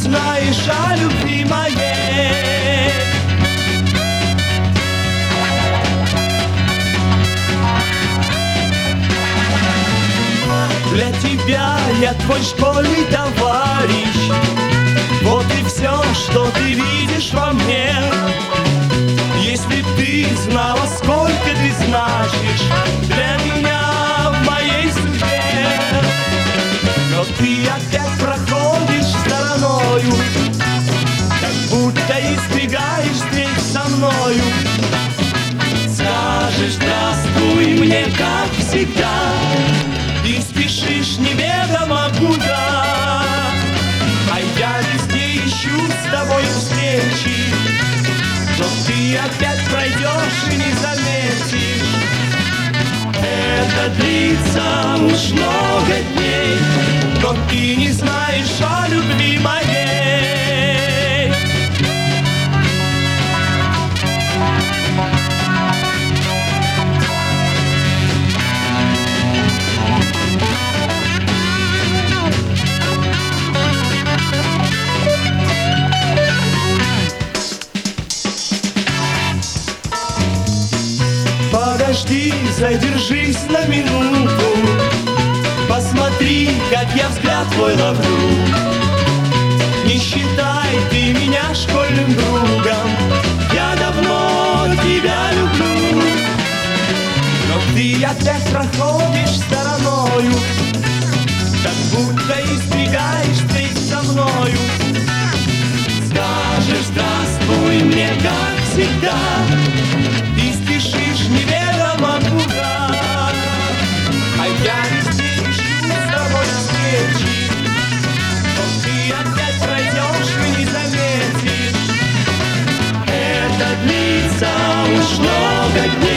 знаешь о любви моей. Для тебя я твой школьный товарищ, вот и все, что ты видишь во мне. Если б ты знала, сколько ты значишь для меня в моей судьбе. Но ты опять проходишь стороною, как будто избегаешь встреч со мною. Скажешь здравствуй мне, как всегда, и спешишь неведомо куда. А я везде ищу с тобой встречи, но ты опять пройдешь и не заметишь. Это длится уж много дней, но ты не знаешь о любви моей. Подожди, задержись на минуту, посмотри, как я взгляд твой ловлю. Не считай ты меня школьным другом, я давно тебя люблю. Но ты опять проходишь стороною, как будто избегаешь встреч со мною. Скажешь здравствуй мне, как всегда, и спешишь неведомо куда. А я везде ищу с тобой встречи, но ты опять пройдешь и не заметишь. Это длится уж много дней.